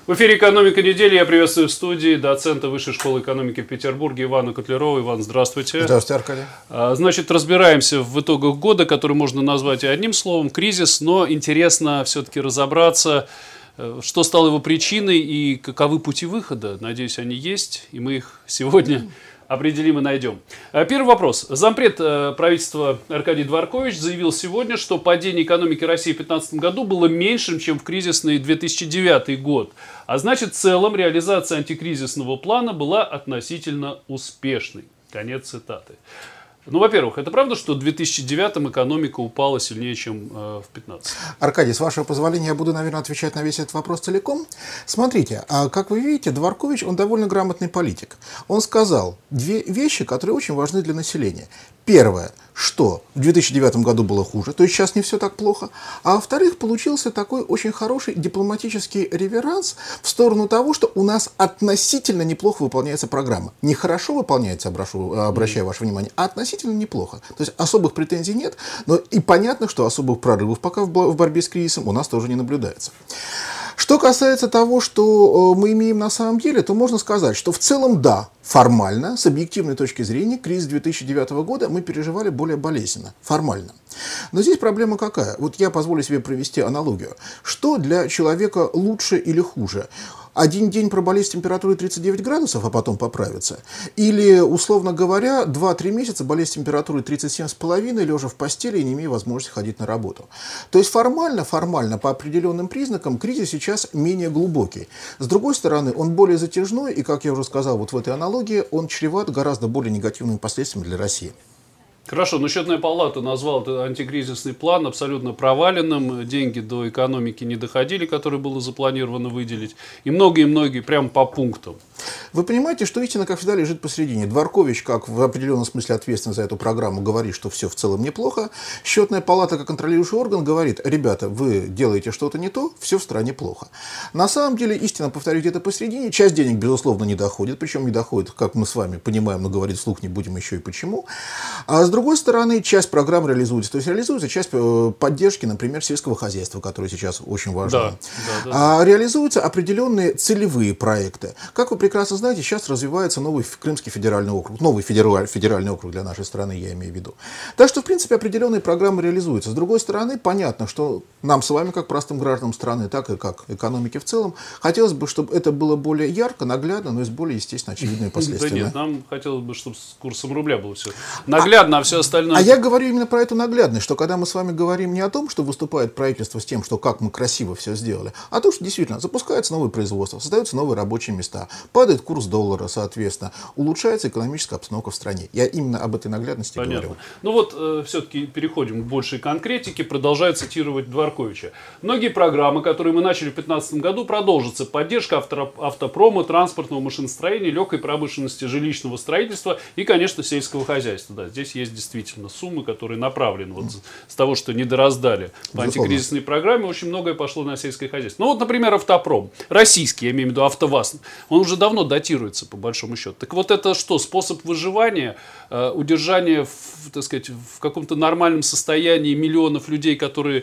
В эфире «Экономика недели». Я приветствую в студии доцента Высшей школы экономики в Петербурге Ивана Котлярова. Иван, здравствуйте. Здравствуйте, Аркадий. Значит, разбираемся в итогах года, который можно назвать и одним словом – кризис, но интересно все-таки разобраться, что стало его причиной и каковы пути выхода. Надеюсь, они есть, и мы их сегодня определим и найдем. Первый вопрос. Зампред правительства Аркадий Дворкович заявил сегодня, что падение экономики России в 2015 году было меньшим, чем в кризисный 2009 год. А значит, в целом реализация антикризисного плана была относительно успешной. Конец цитаты. Ну, во-первых, это правда, что в 2009 экономика упала сильнее, чем в 2015? Аркадий, с вашего позволения, я буду, наверное, отвечать на весь этот вопрос целиком. Смотрите, как вы видите, Дворкович, он довольно грамотный политик. Он сказал две вещи, которые очень важны для населения. Первое, что в 2009 году было хуже, то есть сейчас не все так плохо. А во-вторых, получился такой очень хороший дипломатический реверанс в сторону того, что у нас относительно неплохо выполняется программа. Не хорошо выполняется, обращаю ваше внимание, а относительно неплохо. То есть особых претензий нет, но и понятно, что особых прорывов пока в борьбе с кризисом у нас тоже не наблюдается. Что касается того, что мы имеем на самом деле, то можно сказать, что в целом да, формально, с объективной точки зрения, кризис 2009 года мы переживали более болезненно, формально. Но здесь проблема какая? Вот я позволю себе провести аналогию. Что для человека лучше или хуже? Один день проболеть с температурой 39 градусов, а потом поправиться? Или, условно говоря, 2-3 месяца болеть с температурой 37,5, лежа в постели и не имея возможности ходить на работу? То есть формально, по определенным признакам, кризис сейчас менее глубокий. С другой стороны, он более затяжной, и, как я уже сказал вот в этой аналогии, он чреват гораздо более негативными последствиями для России. Хорошо, но Счетная палата назвала этот антикризисный план абсолютно проваленным. Деньги до экономики не доходили, которые было запланировано выделить. И многие прямо по пунктам. Вы понимаете, что истина, как всегда, лежит посередине. Дворкович, как в определенном смысле ответственный за эту программу, говорит, что все в целом неплохо. Счетная палата, как контролирующий орган, говорит: ребята, вы делаете что-то не то, все в стране плохо. На самом деле, истина, повторю, где-то посередине. Часть денег, безусловно, не доходит. Причем не доходит, как мы с вами понимаем, но говорить вслух не будем еще и почему. А с другой стороны, часть программ реализуется. То есть реализуется часть поддержки, например, сельского хозяйства, которое сейчас очень важно. Да. Реализуются определенные целевые проекты. Как вы прекрасно знаете, сейчас развивается новый Крымский федеральный округ. Новый федеральный округ для нашей страны, я имею в виду. Так что, в принципе, определенные программы реализуются. С другой стороны, понятно, что нам с вами, как простым гражданам страны, так и как экономике в целом, хотелось бы, чтобы это было более ярко, наглядно, но и с более, естественно, очевидными последствиями. Да нет, нам хотелось бы, чтобы с курсом рубля было все наглядно, а все остальное... А я говорю именно про эту наглядность, что когда мы с вами говорим не о том, что выступает правительство с тем, что как мы красиво все сделали, а то, что действительно запускается новое производство, создаются новые рабочие места, падает курс доллара, соответственно, улучшается экономическая обстановка в стране. Я именно об этой наглядности говорю. Ну вот, все-таки переходим к большей конкретике, продолжаю цитировать Дворковича. Многие программы, которые мы начали в 2015 году, продолжатся. Поддержка автопрома, транспортного машиностроения, легкой промышленности, жилищного строительства и, конечно, сельского хозяйства. Да, здесь есть действительно суммы, которые направлены вот с того, что не дораздали по антикризисной программе, очень многое пошло на сельское хозяйство. Ну вот, например, автопром. Российский, я имею в виду АвтоВАЗ, он уже давно датируется, по большому счету. Так вот это что, способ выживания, удержания, так сказать, в каком-то нормальном состоянии миллионов людей, которые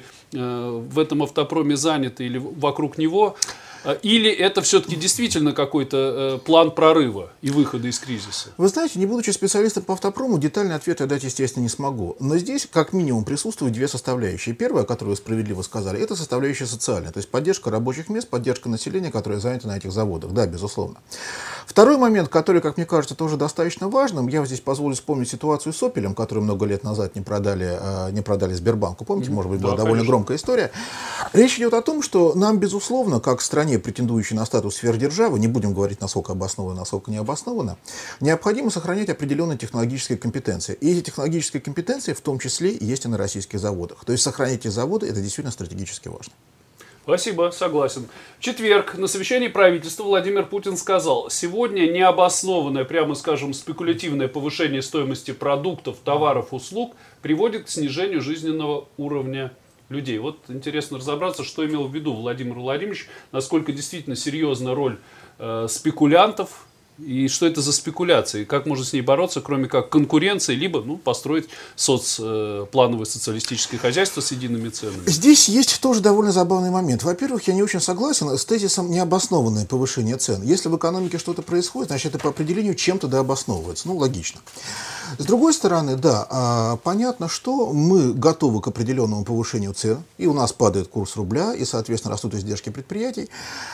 в этом автопроме заняты или вокруг него? Или это все-таки действительно какой-то план прорыва и выхода из кризиса? Вы знаете, не будучи специалистом по автопрому, детальный ответ я дать, естественно, не смогу. Но здесь, как минимум, присутствуют две составляющие. Первая, которую вы справедливо сказали, это составляющая социальная. То есть поддержка рабочих мест, поддержка населения, которое занято на этих заводах. Да, безусловно. Второй момент, который, как мне кажется, тоже достаточно важным, я здесь позволю вспомнить ситуацию с Opel, которую много лет назад не продали Сбербанку. Помните, может быть, была довольно громкая история. Речь идет о том, что нам, безусловно, как стране, претендующей на статус сверхдержавы, не будем говорить, насколько обоснованно, насколько не обоснованно, необходимо сохранять определенные технологические компетенции. И эти технологические компетенции в том числе есть и на российских заводах. То есть сохранять эти заводы – это действительно стратегически важно. Спасибо, согласен. В четверг на совещании правительства Владимир Путин сказал: сегодня необоснованное, прямо скажем, спекулятивное повышение стоимости продуктов, товаров, услуг приводит к снижению жизненного уровня людей. Вот интересно разобраться, что имел в виду Владимир Владимирович, насколько действительно серьезна роль спекулянтов И что это за спекуляция? И как можно с ней бороться, кроме как конкуренции, либо построить плановое социалистическое хозяйство с едиными ценами? Здесь есть тоже довольно забавный момент. Во-первых, я не очень согласен с тезисом необоснованное повышение цен. Если в экономике что-то происходит, значит, это по определению чем-то дообосновывается. Логично. С другой стороны, да, понятно, что мы готовы к определенному повышению цен, и у нас падает курс рубля, и, соответственно, растут издержки предприятий.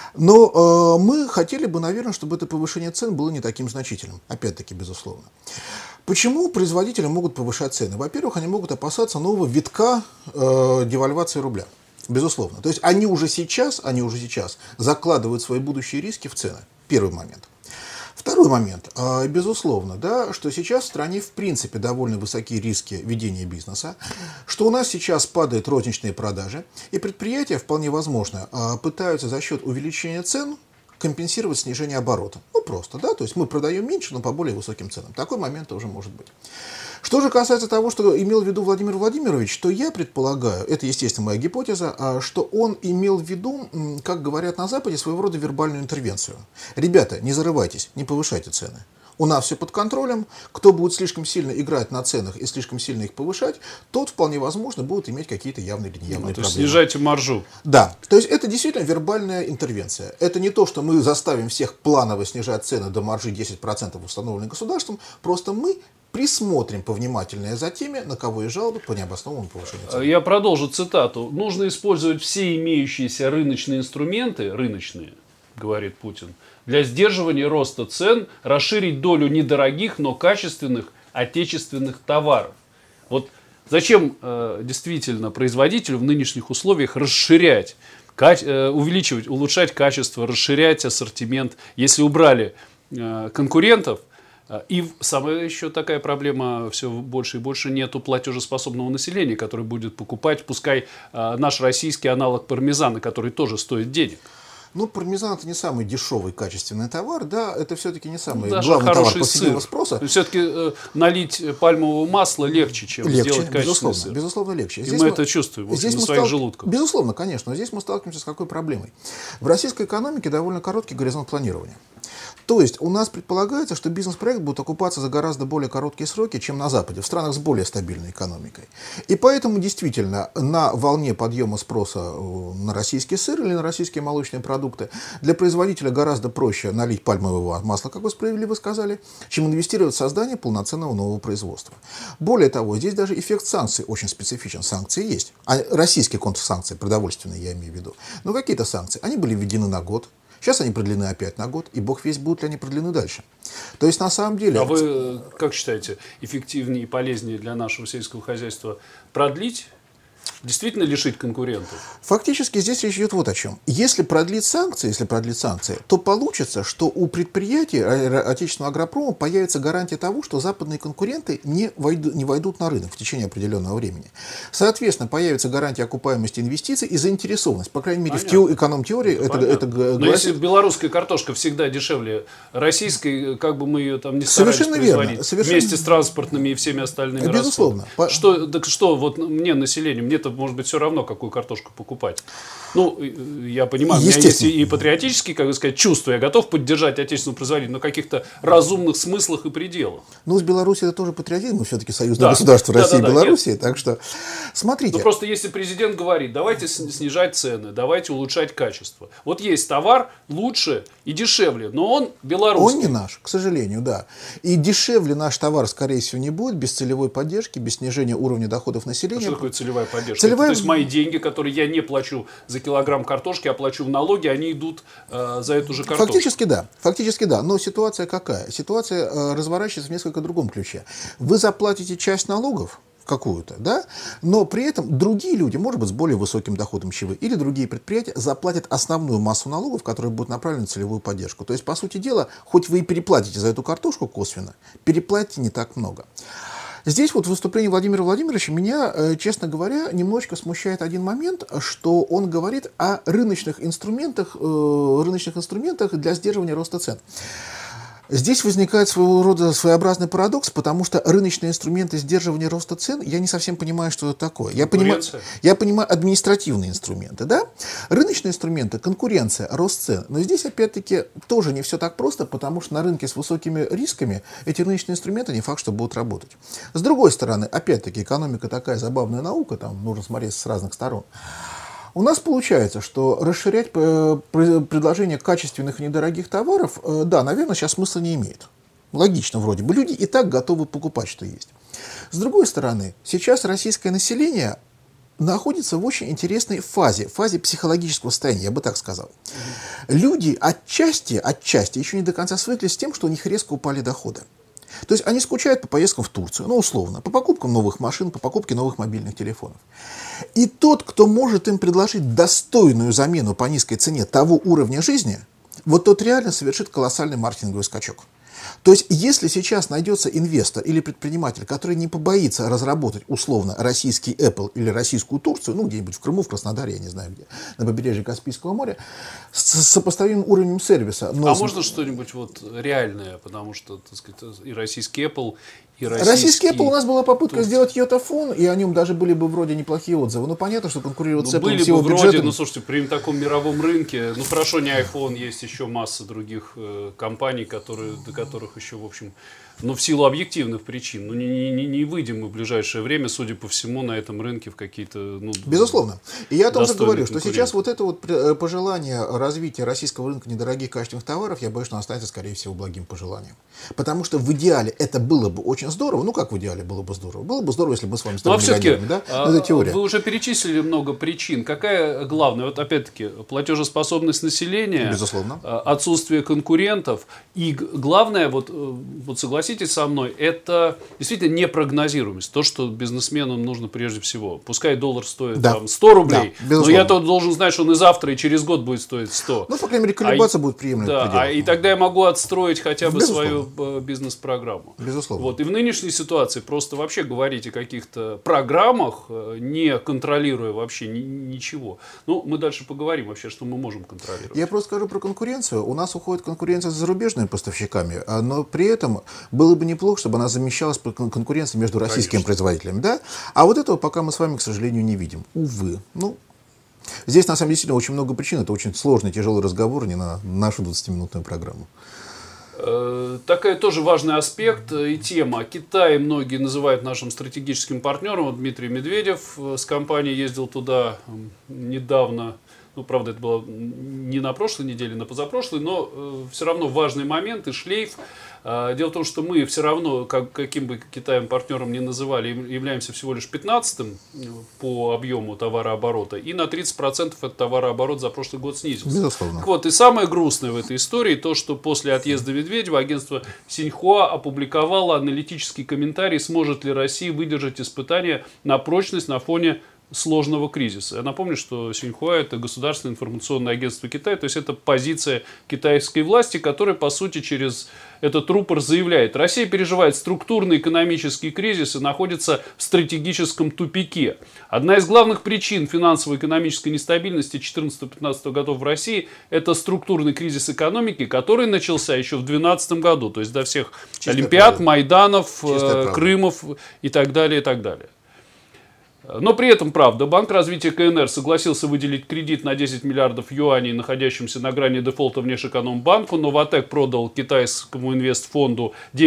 Но мы хотели бы, наверное, чтобы это повышение цен было не таким значительным. Опять-таки, безусловно. Почему производители могут повышать цены? Во-первых, они могут опасаться нового витка девальвации рубля. Безусловно. То есть они уже сейчас закладывают свои будущие риски в цены. Первый момент. Второй момент. Безусловно, да, что сейчас в стране в принципе довольно высокие риски ведения бизнеса, что у нас сейчас падают розничные продажи, и предприятия, вполне возможно, пытаются за счет увеличения цен компенсировать снижение оборота. Просто, да, то есть мы продаем меньше, но по более высоким ценам. Такой момент тоже может быть. Что же касается того, что имел в виду Владимир Владимирович, то я предполагаю, это, естественно, моя гипотеза, что он имел в виду, как говорят на Западе, своего рода вербальную интервенцию. Ребята, не зарывайтесь, не повышайте цены. У нас все под контролем. Кто будет слишком сильно играть на ценах и слишком сильно их повышать, тот, вполне возможно, будет иметь какие-то явные или неявные проблемы. Снижайте маржу. Да. То есть это действительно вербальная интервенция. Это не то, что мы заставим всех планово снижать цены до маржи 10%, установленной государством. Просто мы присмотрим повнимательнее за теми, на кого есть жалобы по необоснованному повышению цен. Я продолжу цитату. Нужно использовать все имеющиеся рыночные инструменты, говорит Путин, для сдерживания роста цен, расширить долю недорогих, но качественных отечественных товаров. Вот зачем действительно производителю в нынешних условиях расширять, увеличивать, улучшать качество, расширять ассортимент, если убрали конкурентов? И самая еще такая проблема, все больше и больше нету платежеспособного населения, которое будет покупать, пускай наш российский аналог пармезана, который тоже стоит денег. Пармезан — это не самый дешевый качественный товар, да, это все-таки не самый главный товар повседневного спроса. Все-таки налить пальмового масла легче, чем сделать качественный сыр. Безусловно, легче. И мы это чувствуем на своих желудках. Безусловно, конечно, но здесь мы сталкиваемся с какой проблемой. В российской экономике довольно короткий горизонт планирования. То есть у нас предполагается, что бизнес-проект будет окупаться за гораздо более короткие сроки, чем на Западе, в странах с более стабильной экономикой. И поэтому действительно на волне подъема спроса на российский сыр или на российские молочные продукты для производителя гораздо проще налить пальмового масла, как вы справедливо сказали, чем инвестировать в создание полноценного нового производства. Более того, здесь даже эффект санкций очень специфичен. Санкции есть. А российские контрсанкции, продовольственные я имею в виду. Но какие-то санкции, они были введены на год. Сейчас они продлены опять на год, и бог весть, будут ли они продлены дальше. То есть, на самом деле... А вы как считаете, эффективнее и полезнее для нашего сельского хозяйства продлить? Действительно лишить конкурентов? Фактически здесь речь идет вот о чем. Если продлить санкции, то получится, что у предприятий отечественного агропрома появится гарантия того, что западные конкуренты не войдут на рынок в течение определенного времени. Соответственно, появится гарантия окупаемости инвестиций и заинтересованность. По крайней мере, в эконом-теории это говорит. Но если белорусская картошка всегда дешевле российской, как бы мы ее там не старались производить, вместе с транспортными и всеми остальными безусловно. Что вот мне, населению, мне-то может быть все равно, какую картошку покупать. Я понимаю, у меня есть и патриотические, как бы сказать, чувства. Я готов поддержать отечественного производителя, но в каких-то разумных смыслах и пределах. С Беларусью это тоже патриотизм, мы все-таки союзное государство России и Белоруссии, так что смотрите. Просто если президент говорит, давайте снижать цены, давайте улучшать качество. Вот есть товар лучше и дешевле, но он белорусский. Он не наш, к сожалению, да. И дешевле наш товар, скорее всего, не будет без целевой поддержки, без снижения уровня доходов населения. Что такое целевая поддержка? То есть мои деньги, которые я не плачу за килограмм картошки, а плачу в налоги, они идут за эту же картошку. Фактически да. Но ситуация какая? Ситуация разворачивается в несколько другом ключе. Вы заплатите часть налогов, какую-то, да, но при этом другие люди, может быть, с более высоким доходом, чем вы, или другие предприятия заплатят основную массу налогов, которые будут направлены на целевую поддержку. То есть, по сути дела, хоть вы и переплатите за эту картошку косвенно, переплатите не так много. Здесь вот выступление Владимира Владимировича меня, честно говоря, немножечко смущает один момент, что он говорит о рыночных инструментах для сдерживания роста цен. Здесь возникает своего рода своеобразный парадокс, потому что рыночные инструменты сдерживания роста цен, я не совсем понимаю, что это такое. Я понимаю административные инструменты, да? Рыночные инструменты, конкуренция, рост цен. Но здесь, опять-таки, тоже не все так просто, потому что на рынке с высокими рисками эти рыночные инструменты не факт, что будут работать. С другой стороны, опять-таки, экономика такая забавная наука, там нужно смотреть с разных сторон. У нас получается, что расширять предложение качественных и недорогих товаров, да, наверное, сейчас смысла не имеет. Логично вроде бы. Люди и так готовы покупать, что есть. С другой стороны, сейчас российское население находится в очень интересной фазе психологического состояния, я бы так сказал. Люди отчасти еще не до конца свыклись с тем, что у них резко упали доходы. То есть они скучают по поездкам в Турцию, ну, условно, по покупкам новых машин, по покупке новых мобильных телефонов. И тот, кто может им предложить достойную замену по низкой цене того уровня жизни, вот тот реально совершит колоссальный маркетинговый скачок. То есть, если сейчас найдется инвестор или предприниматель, который не побоится разработать условно российский Apple или российскую Турцию, ну, где-нибудь в Крыму, в Краснодаре, я не знаю где, на побережье Каспийского моря, с сопоставимым уровнем сервиса. Но можно что-нибудь вот реальное, потому что, так сказать, и российский Apple, и российский Apple, у нас была попытка сделать йотафон, и о нем даже были бы вроде неплохие отзывы. Ну, понятно, что конкурировать с Apple с его бюджетом... Ну, слушайте, при таком мировом рынке, ну, хорошо, не iPhone, есть еще масса других компаний, до которых еще, в общем, ну, в силу объективных причин, ну, не выйдем мы в ближайшее время, судя по всему, на этом рынке в какие-то... Ну, безусловно. И я о том же говорю, что сейчас вот это вот пожелание развития российского рынка недорогих качественных товаров, я боюсь, что останется, скорее всего, благим пожеланием. Потому что в идеале это было бы очень здорово. Ну, как в идеале было бы здорово? Было бы здорово, если бы мы с вами стали миллионерами, да? Но это теория. Вы уже перечислили много причин. Какая главная? Вот опять-таки, платежеспособность населения, безусловно, отсутствие конкурентов. И главное, вот согласитесь со мной, это действительно непрогнозируемость. То, что бизнесменам нужно прежде всего. Пускай доллар стоит там 100 рублей, но я-то должен знать, что он и завтра, и через год будет стоить 100. Ну, по крайней мере, колебаться будет приемлемо. Да, и тогда я могу отстроить хотя бы свою бизнес-программу. Безусловно. Вот. И в нынешней ситуации просто вообще говорить о каких-то программах, не контролируя вообще ничего. Ну, мы дальше поговорим вообще, что мы можем контролировать. Я просто скажу про конкуренцию. У нас уходит конкуренция с зарубежными поставщиками, но при этом было бы неплохо, чтобы она замещалась конкуренцией между российскими производителями. Да? А вот этого пока мы с вами, к сожалению, не видим. Увы. Ну, здесь, на самом деле, действительно очень много причин. Это очень сложный, тяжелый разговор, не на нашу 20-минутную программу. Такая тоже важный аспект и тема. Китай многие называют нашим стратегическим партнером. Вот Дмитрий Медведев с компанией ездил туда недавно. Ну, правда, это было не на прошлой неделе, на позапрошлой, но все равно важный момент и шлейф. Дело в том, что мы все равно, каким бы Китаем партнером ни называли, являемся всего лишь 15-м по объему товарооборота, и на 30% этот товарооборот за прошлый год снизился. Безусловно. Так вот, и самое грустное в этой истории, то, что после отъезда Медведева агентство Синьхуа опубликовало аналитический комментарий, сможет ли Россия выдержать испытания на прочность на фоне сложного кризиса. Я напомню, что Синьхуа — это государственное информационное агентство Китая, то есть это позиция китайской власти, которая, по сути, через этот рупор заявляет: Россия переживает структурный экономический кризис и находится в стратегическом тупике. Одна из главных причин финансово-экономической нестабильности 2014-2015 годов в России — это структурный кризис экономики, который начался еще в 2012 году, то есть до всех Олимпиад, Майданов, Крымов и так далее, и так далее. Но при этом, правда, Банк развития КНР согласился выделить кредит на 10 миллиардов юаней, находящимся на грани дефолта Внешэкономбанку. Новатэк продал китайскому инвестфонду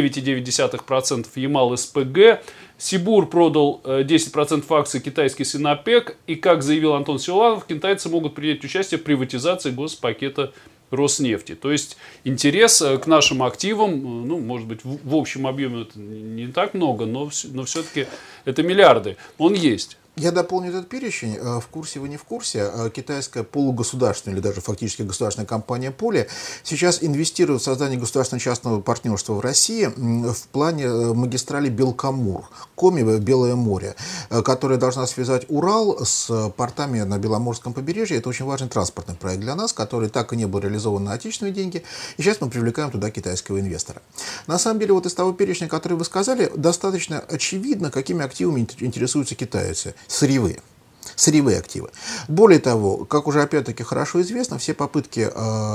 9,9% Ямал-СПГ. Сибур продал 10% акций китайский Синопек. И, как заявил Антон Силуанов, китайцы могут принять участие в приватизации госпакета Роснефти. То есть интерес к нашим активам, ну, может быть, в общем объеме это не так много, но все-таки это миллиарды. Он есть. Я дополню этот перечень. В курсе вы не в курсе, китайская полугосударственная или даже фактически государственная компания Поле сейчас инвестирует в создание государственно-частного партнерства в России в плане магистрали Белкамур, Коми, Белое море, которая должна связать Урал с портами на Беломорском побережье. Это очень важный транспортный проект для нас, который так и не был реализован на отечественные деньги. И сейчас мы привлекаем туда китайского инвестора. На самом деле, вот из того перечня, который вы сказали, достаточно очевидно, какими активами интересуются китайцы. Сырьевые. сырьевые активы. Более того, как уже опять-таки хорошо известно, все попытки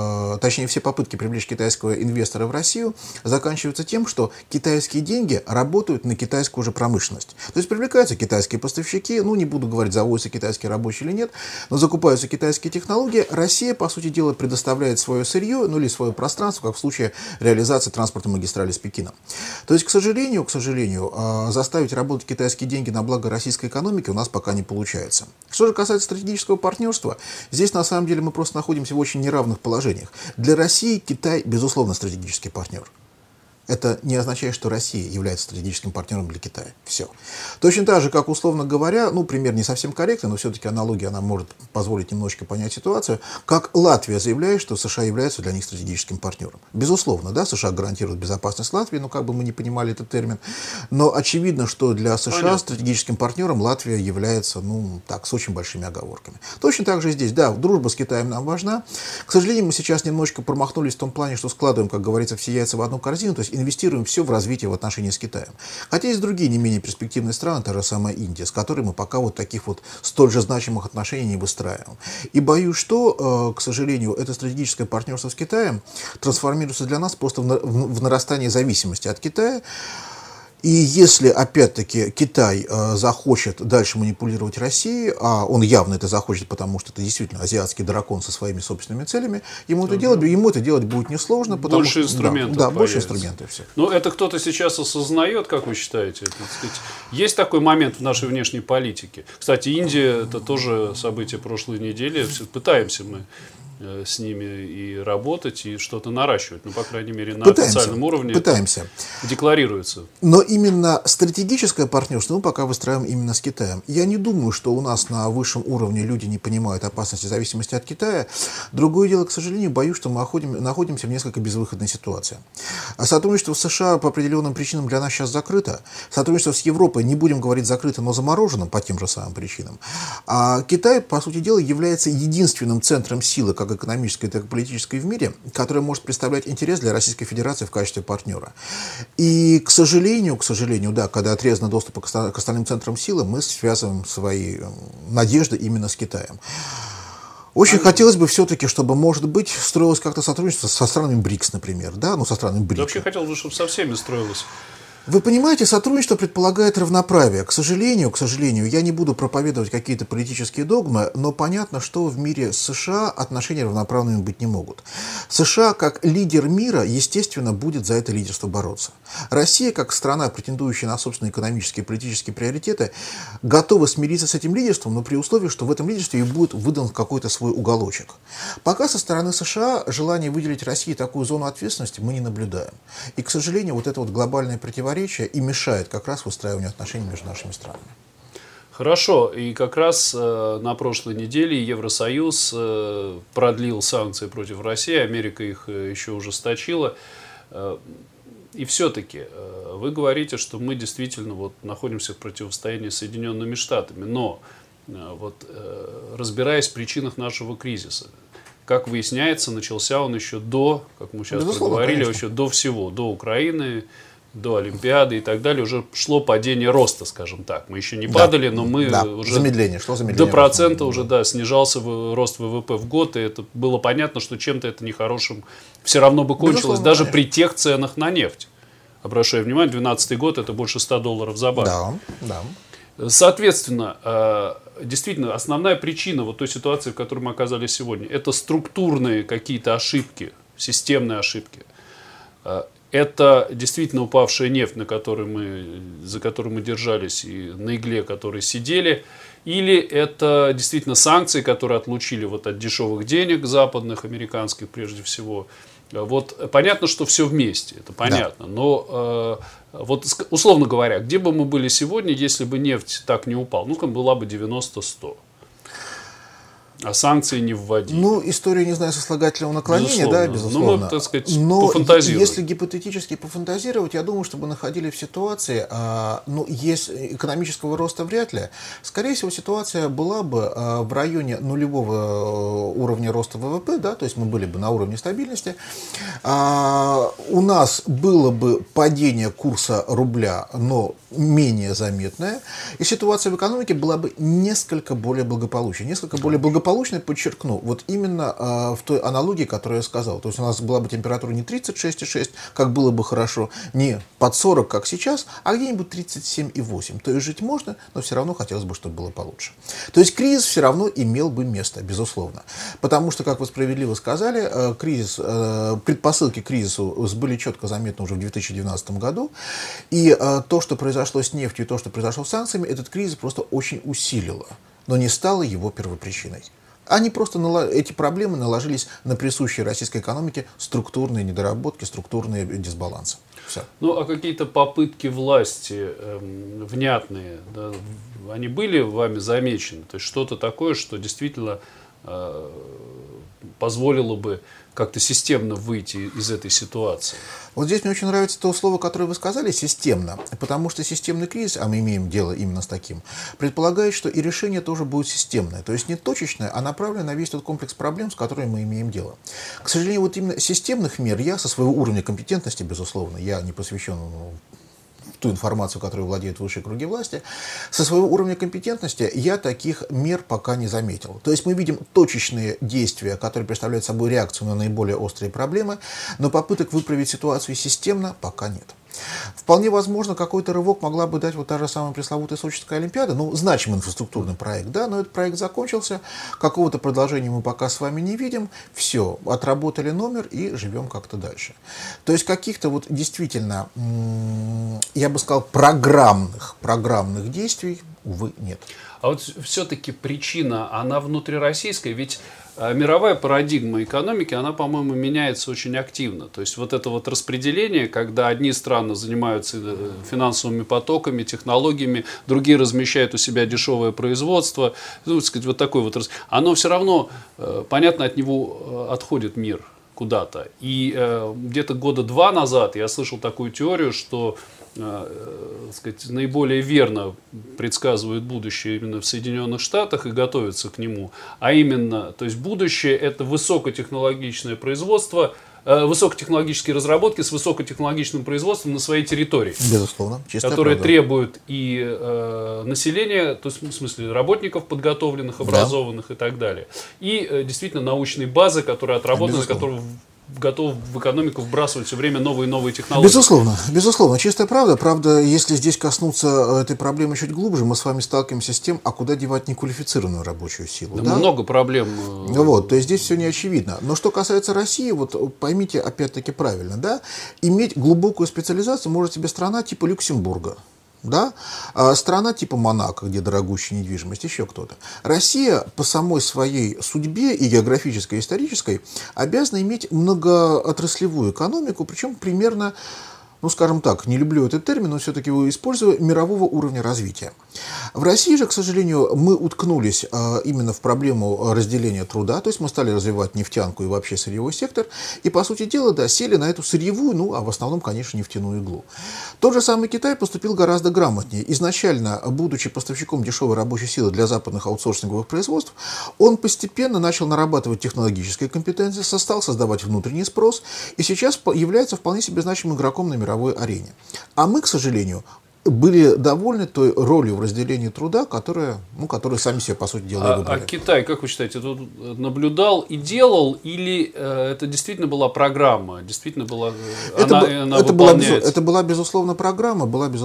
привлечь китайского инвестора в Россию заканчиваются тем, что китайские деньги работают на китайскую же промышленность. То есть привлекаются китайские поставщики, не буду говорить, заводятся китайские рабочие или нет, но закупаются китайские технологии. Россия, по сути дела, предоставляет свое сырье, или свое пространство, как в случае реализации транспортной магистрали с Пекином. То есть, к сожалению, заставить работать китайские деньги на благо российской экономики у нас пока не получается. Что же касается стратегического партнерства, здесь на самом деле мы просто находимся в очень неравных положениях. Для России Китай, безусловно, стратегический партнер. Это не означает, что Россия является стратегическим партнером для Китая. Все. Точно так же, как, условно говоря, пример не совсем корректный, но все-таки аналогия, она может позволить немножечко понять ситуацию, как Латвия заявляет, что США является для них стратегическим партнером. Безусловно, да, США гарантируют безопасность Латвии, как бы мы не понимали этот термин, но очевидно, что для США стратегическим партнером Латвия является, с очень большими оговорками. Точно так же и здесь, да, дружба с Китаем нам важна. К сожалению, мы сейчас немножечко промахнулись в том плане, что складываем, как говорится, все яйца в одну корзину, то есть инвестируем все в развитие в отношении с Китаем. Хотя есть другие не менее перспективные страны, та же самая Индия, с которой мы пока таких столь же значимых отношений не выстраиваем. И боюсь, что, к сожалению, это стратегическое партнерство с Китаем трансформируется для нас просто в нарастание зависимости от Китая. И если, опять-таки, Китай захочет дальше манипулировать Россией, а он явно это захочет, потому что это действительно азиатский дракон со своими собственными целями, ему это делать будет несложно. Больше инструментов. Да, больше инструментов. Все. Это кто-то сейчас осознает, как вы считаете? Есть такой момент в нашей внешней политике. Кстати, Индия – это тоже событие прошлой недели. Пытаемся мы с ними и работать, и что-то наращивать. По крайней мере, на официальном уровне декларируется. Но именно стратегическое партнерство мы пока выстраиваем именно с Китаем. Я не думаю, что у нас на высшем уровне люди не понимают опасности зависимости от Китая. Другое дело, к сожалению, боюсь, что мы находимся в несколько безвыходной ситуации. А сотрудничество с США по определенным причинам для нас сейчас закрыто. Сотрудничество с Европой, не будем говорить закрыто, но заморожено по тем же самым причинам. А Китай, по сути дела, является единственным центром силы, как экономической, так и политической в мире, которая может представлять интерес для Российской Федерации в качестве партнера. И, к сожалению, да, когда отрезан доступ к остальным центрам силы, мы связываем свои надежды именно с Китаем. Очень хотелось бы все-таки, чтобы, может быть, строилось как-то сотрудничество со странами БРИКС, например, да, со странами БРИКС. Вообще хотелось бы, чтобы со всеми строилось. Вы понимаете, сотрудничество предполагает равноправие. К сожалению, я не буду проповедовать какие-то политические догмы, но понятно, что в мире с США отношения равноправными быть не могут. США, как лидер мира, естественно, будет за это лидерство бороться. Россия, как страна, претендующая на собственные экономические и политические приоритеты, готова смириться с этим лидерством, но при условии, что в этом лидерстве ей будет выдан какой-то свой уголочек. Пока со стороны США желание выделить России такую зону ответственности мы не наблюдаем. И, к сожалению, это глобальное противоречие и мешает как раз выстраиванию отношений между нашими странами. Хорошо. И как раз на прошлой неделе Евросоюз продлил санкции против России, Америка их еще ужесточила. И все-таки вы говорите, что мы действительно находимся в противостоянии с Соединенными Штатами. Но разбираясь в причинах нашего кризиса, как выясняется, начался он еще до, как мы сейчас проговорили, еще до всего, до Украины, до Олимпиады и так далее, уже шло падение роста, скажем так. Мы еще не падали, но мы уже шло замедление до процента уже снижался рост ВВП в год, и это было понятно, что чем-то это нехорошим все равно бы кончилось, даже при тех ценах на нефть. Обращаю внимание, 2012 год это больше $100 за баррель. Да. Соответственно, действительно, основная причина той ситуации, в которой мы оказались сегодня, это структурные какие-то ошибки, системные ошибки. Это действительно упавшая нефть, за которой мы держались, и на игле которой сидели. Или это действительно санкции, которые отлучили от дешевых денег западных, американских прежде всего. Понятно, что все вместе, это понятно. Да. Но условно говоря, где бы мы были сегодня, если бы нефть так не упала? Была бы 90-100. А санкции не вводить? Ну, историю, не знаю, сослагательного наклонения, безусловно. да, безусловно. Ну, мы, так сказать, но пофантазируем. если гипотетически пофантазировать, я думаю, что мы находились в ситуации, ну, есть экономического роста вряд ли. Скорее всего, ситуация была бы в районе нулевого уровня роста ВВП, да, то есть мы были бы на уровне стабильности. У нас было бы падение курса рубля, но менее заметное, и ситуация в экономике была бы несколько более благополучной. Несколько более благополучной, подчеркну, вот именно в той аналогии, которую я сказал. То есть у нас была бы температура не 36,6, как было бы хорошо, не под 40, как сейчас, а где-нибудь 37,8. То есть жить можно, но все равно хотелось бы, чтобы было получше. То есть кризис все равно имел бы место, безусловно. Потому что, как вы справедливо сказали, предпосылки к кризису были четко заметны уже в 2012 году. И то, что произошло с нефтью, и то, что произошло с санкциями, этот кризис просто очень усилило, но не стало его первопричиной. Эти проблемы наложились на присущие российской экономике структурные недоработки, структурные дисбалансы. Все. Ну, а какие-то попытки власти внятные, да, они были вами замечены? То есть что-то такое, что действительно позволило бы как-то системно выйти из этой ситуации? Вот здесь мне очень нравится то слово, которое вы сказали, системно, потому что системный кризис, а мы имеем дело именно с таким, предполагает, что и решение тоже будет системное, то есть не точечное, а направленное на весь тот комплекс проблем, с которыми мы имеем дело. К сожалению, вот именно системных мер я со своего уровня компетентности, безусловно, я не посвящен ту информацию, которой владеют высшие круги власти, со своего уровня компетентности я таких мер пока не заметил. То есть мы видим точечные действия, которые представляют собой реакцию на наиболее острые проблемы, но попыток выправить ситуацию системно пока нет. Вполне возможно, какой-то рывок могла бы дать вот та же самая пресловутая Сочинская Олимпиада, ну, значимый инфраструктурный проект, да, но этот проект закончился, какого-то продолжения мы пока с вами не видим, все, отработали номер и живем как-то дальше. То есть каких-то вот действительно, я бы сказал, программных действий, увы, нет. А вот все-таки причина, она внутрироссийская, ведь мировая парадигма экономики, она, по-моему, меняется очень активно. То есть вот это вот распределение, когда одни страны занимаются финансовыми потоками, технологиями, другие размещают у себя дешевое производство, ну, так сказать, вот такой вот, оно все равно, понятно, от него отходит мир куда-то. И где-то года 2 назад я слышал такую теорию, что сказать, наиболее верно предсказывают будущее именно в Соединенных Штатах и готовятся к нему. А именно, то есть будущее — это высокотехнологичное производство, высокотехнологические разработки с высокотехнологичным производством на своей территории. Безусловно. Которые требуют и населения, то есть в смысле работников подготовленных, образованных, да, и так далее. И действительно научной базы, которая отработана, которая готов в экономику вбрасывать все время новые и новые технологии. Безусловно, безусловно, чистая правда. Правда, если здесь коснуться этой проблемы чуть глубже, мы с вами сталкиваемся с тем, а куда девать неквалифицированную рабочую силу. Да, да? Много проблем. Вот, то есть здесь все не очевидно. Но что касается России, вот поймите опять-таки правильно, да, иметь глубокую специализацию может себе страна типа Люксембурга. Да? Страна типа Монако, где дорогущая недвижимость, еще кто-то. Россия по самой своей судьбе и географической, и исторической обязана иметь многоотраслевую экономику, причем примерно, ну, скажем так, не люблю этот термин, но все-таки его использую, мирового уровня развития. В России же, к сожалению, мы уткнулись именно в проблему разделения труда, то есть мы стали развивать нефтянку и вообще сырьевой сектор, и, по сути дела, да, сели на эту сырьевую, ну, а в основном, конечно, нефтяную иглу. Тот же самый Китай поступил гораздо грамотнее. Изначально, будучи поставщиком дешевой рабочей силы для западных аутсорсинговых производств, он постепенно начал нарабатывать технологические компетенции, стал создавать внутренний спрос, и сейчас является вполне себе значимым игроком на мировой арене. А мы, к сожалению, были довольны той ролью в разделении труда, которую сами себе, по сути дела, выбрали. А Китай, как вы считаете, тут наблюдал и делал, или это действительно была программа? Действительно была, это была, безусловно, программа,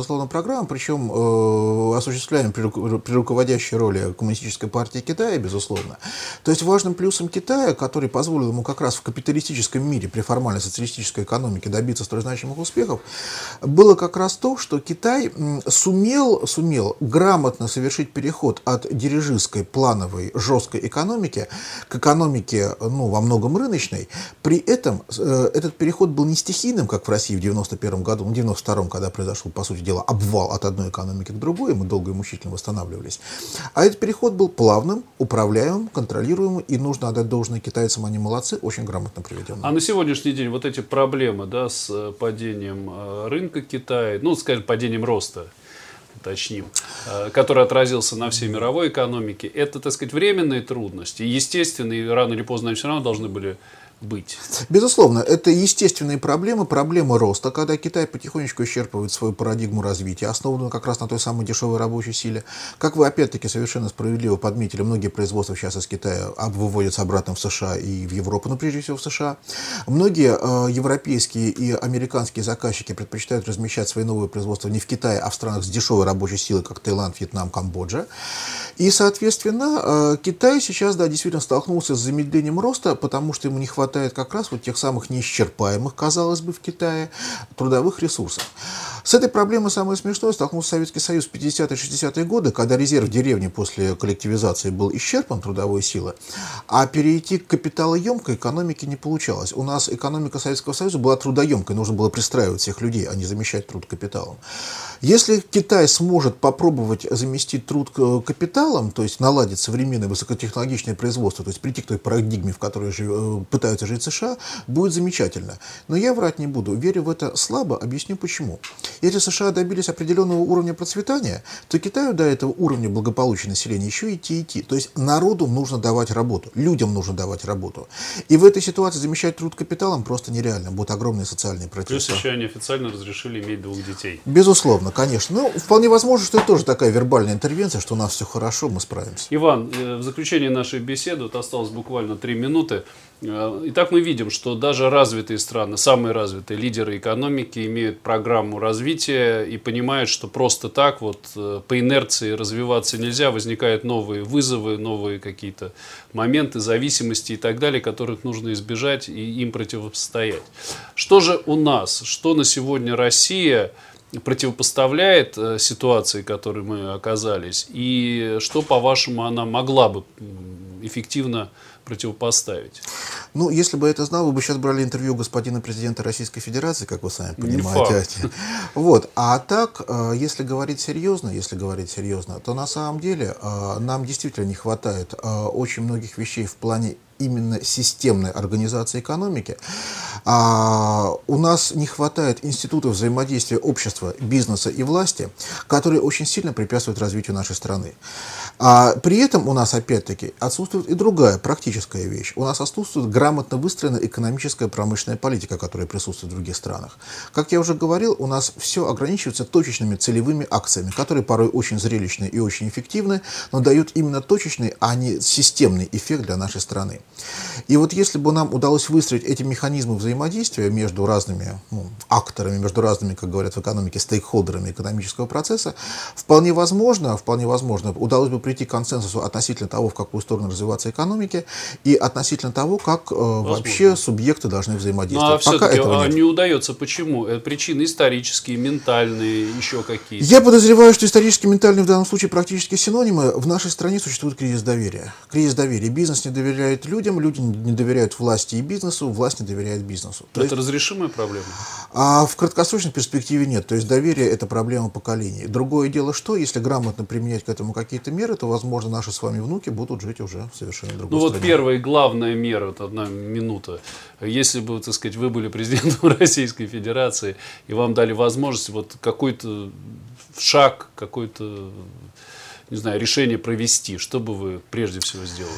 причем осуществляемая при руководящей роли Коммунистической партии Китая, безусловно. То есть важным плюсом Китая, который позволил ему как раз в капиталистическом мире при формальной социалистической экономике добиться столь значимых успехов, было как раз то, что Китай Китай сумел грамотно совершить переход от дирижистской, плановой, жесткой экономики к экономике, ну, во многом рыночной. При этом этот переход был не стихийным, как в России в 91 году, в 92-м, когда произошел, по сути дела, обвал от одной экономики к другой, мы долго и мучительно восстанавливались. А этот переход был плавным, управляемым, контролируемым, и нужно отдать должное китайцам, они молодцы, очень грамотно приведенным. А на сегодняшний день вот эти проблемы, да, с падением рынка Китая, ну, скажем, падением роста, уточним, который отразился на всей мировой экономике, это, так сказать, временные трудности. И, естественно, и рано или поздно они все равно должны были быть. Безусловно, это естественные проблемы роста, когда Китай потихонечку исчерпывает свою парадигму развития, основанную как раз на той самой дешевой рабочей силе. Как вы опять-таки совершенно справедливо подметили, многие производства сейчас из Китая выводятся обратно в США и в Европу, но прежде всего в США. Многие европейские и американские заказчики предпочитают размещать свои новые производства не в Китае, а в странах с дешевой рабочей силой, как Таиланд, Вьетнам, Камбоджа. И, соответственно, Китай сейчас, да, действительно столкнулся с замедлением роста, потому что ему не хватает как раз вот тех самых неисчерпаемых, казалось бы, в Китае трудовых ресурсов. С этой проблемой самое смешное столкнулся Советский Союз в 50-60-е годы, когда резерв деревни после коллективизации был исчерпан, трудовой силы, а перейти к капиталоемкой экономике не получалось. У нас экономика Советского Союза была трудоемкой, нужно было пристраивать всех людей, а не замещать труд капиталом. Если Китай сможет попробовать заместить труд капиталом, то есть наладить современное высокотехнологичное производство, то есть прийти к той парадигме, в которой пытаются жить США, будет замечательно. Но я врать не буду, верю в это слабо, объясню почему. Если США добились определенного уровня процветания, то Китаю до этого уровня благополучия населения еще идти. То есть народу нужно давать работу, людям нужно давать работу. И в этой ситуации замещать труд капиталом просто нереально, будут огромные социальные протесты. Плюс еще они официально разрешили иметь 2 детей. Безусловно, конечно. Но вполне возможно, что это тоже такая вербальная интервенция, что у нас все хорошо, мы справимся. Иван, в заключение нашей беседы, вот осталось буквально 3 минуты. Итак, мы видим, что даже развитые страны, самые развитые лидеры экономики имеют программу развития и понимают, что просто так вот по инерции развиваться нельзя, возникают новые вызовы, новые какие-то моменты зависимости и так далее, которых нужно избежать и им противостоять. Что же у нас, что на сегодня Россия противопоставляет ситуации, в которой мы оказались, и что, по-вашему, она могла бы эффективно противопоставить? Ну, если бы я это знал, вы бы сейчас брали интервью господина президента Российской Федерации, как вы сами понимаете. Вот. А так, если говорить серьезно, то на самом деле нам действительно не хватает очень многих вещей в плане именно системной организации экономики. У нас не хватает институтов взаимодействия общества, бизнеса и власти, которые очень сильно препятствуют развитию нашей страны. При этом у нас, опять-таки, отсутствует и другая практическая вещь. У нас отсутствует грамотно выстроенная экономическая промышленная политика, которая присутствует в других странах. Как я уже говорил, у нас все ограничивается точечными целевыми акциями, которые порой очень зрелищны и очень эффективны, но дают именно точечный, а не системный эффект для нашей страны. И вот если бы нам удалось выстроить эти механизмы взаимодействия между разными акторами, между разными, как говорят в экономике, стейкхолдерами экономического процесса, вполне возможно, удалось бы прийти к консенсусу относительно того, в какую сторону развиваться экономике, и относительно того, как вообще субъекты должны взаимодействовать. Ну, а все-таки не удается. Почему? Причины исторические, ментальные, еще какие-то? Я подозреваю, что исторически, ментальные в данном случае практически синонимы. В нашей стране существует кризис доверия. Кризис доверия. Бизнес не доверяет людям, люди не доверяют власти и бизнесу, власть не доверяет бизнесу. Это разрешимая проблема? А в краткосрочной перспективе нет. То есть доверие – это проблема поколений. Другое дело, что если грамотно применять к этому какие-то меры, то, возможно, наши с вами внуки будут жить уже в совершенно другой стране. Вот первая и главная мера, вот 1 минута. Если бы, так сказать, вы были президентом Российской Федерации и вам дали возможность вот какой-то шаг, какое-то, не знаю, решение провести, что бы вы прежде всего сделали?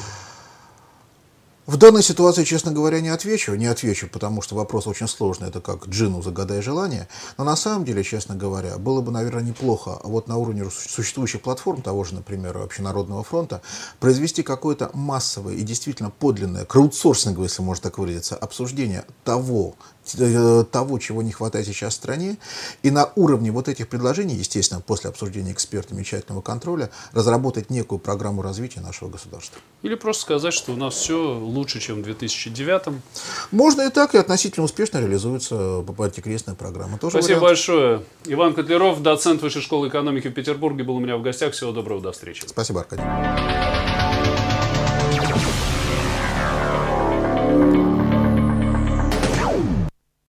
В данной ситуации, честно говоря, не отвечу, потому что вопрос очень сложный, это как джину загадай желание, но на самом деле, честно говоря, было бы, наверное, неплохо вот на уровне существующих платформ, того же, например, Общенародного фронта, произвести какое-то массовое и действительно подлинное, краудсорсинговое, если можно так выразиться, обсуждение того, чего не хватает сейчас в стране, и на уровне вот этих предложений, естественно, после обсуждения экспертами и тщательного контроля, разработать некую программу развития нашего государства. Или просто сказать, что у нас все лучше, чем в 2009-м. Можно и так, и относительно успешно реализуется антикризисная программа. Тоже Спасибо вариант. большое. Иван Котляров, доцент Высшей школы экономики в Петербурге, был у меня в гостях. Всего доброго, до встречи. Спасибо, Аркадий.